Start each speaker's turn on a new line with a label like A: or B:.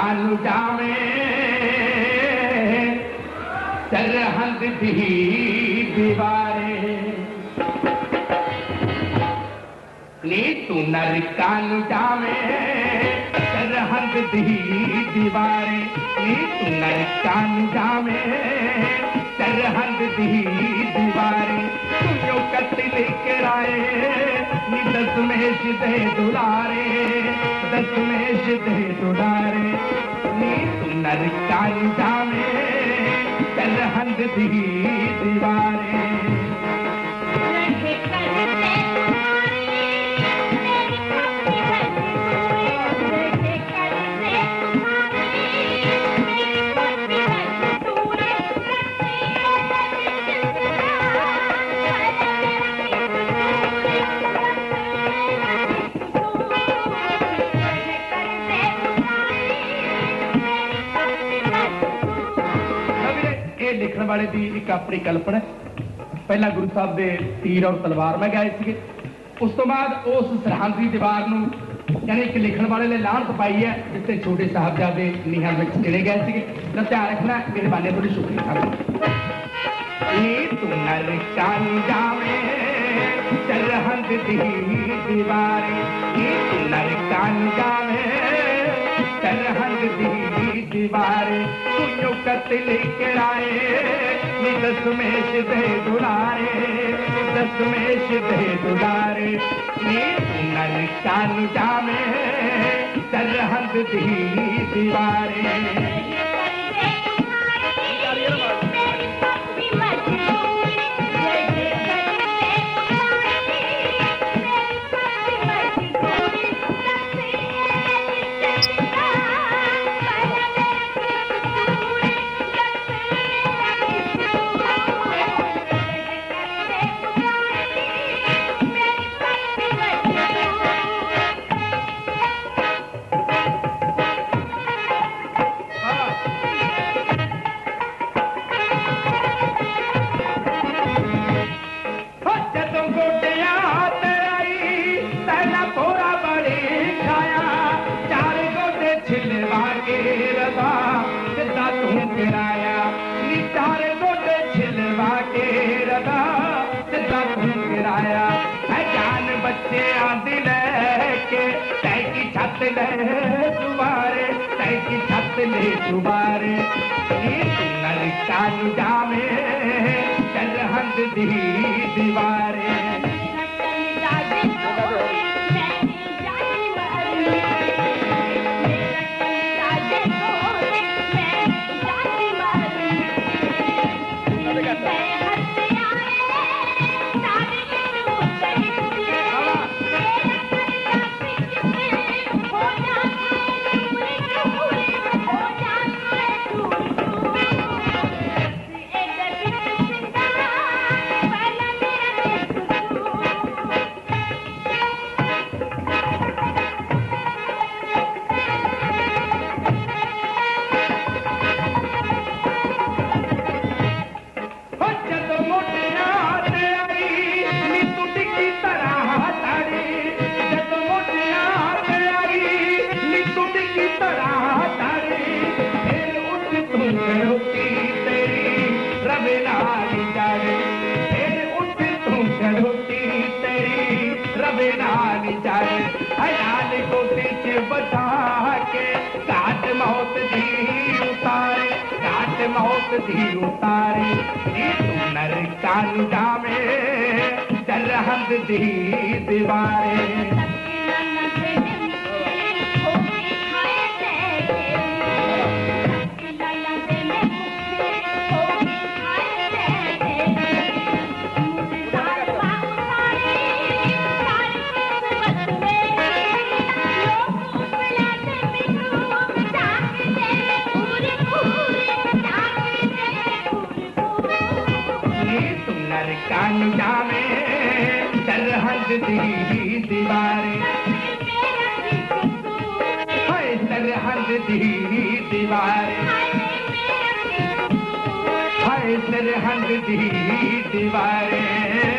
A: कानू जावे सरहद दी दीवारे नी तू नरकानू जावे सरहद दी दीवारे नी तू नरकानू जावे सरहद दी दीवारे तुझो कत्ल कराए नी दसमेश दे दुलारे दसमेश दे दुलारे नी तू नरकानू जावे सरहद दी दीवारे लिखने वाले की एक अपनी कल्पना पहला गुरु साहब के तीर और तलवार में गए थे उस तो बाद उस सरहद की दीवार नूं यानी कि लिखने वाले ने लानत पाई है जिससे छोटे साहबजादे नीहां में गिने गए थे तो ध्यान रखना मेहरबानी थोड़ी शुक्रिया तू नरकानू जावे सरहद दी दीवारे तू नरकानू जावे सरहद दी दीवारे तुझो कत्ल कराए नी दसमेश दे दुलारे दसमेश दे दुलारे नी तू नरकानू जावे सरहद दी दीवारे दुबारे तैकी छत ले दुबारे तू नरकानू जावे सरहद दी दीवारे मौत दी उतारे तू नरकानू जावे सरहद दी दीवारे नरकानू जावे सरहद दी दीवारे सरहद दी दीवारे सरहद दी दीवारे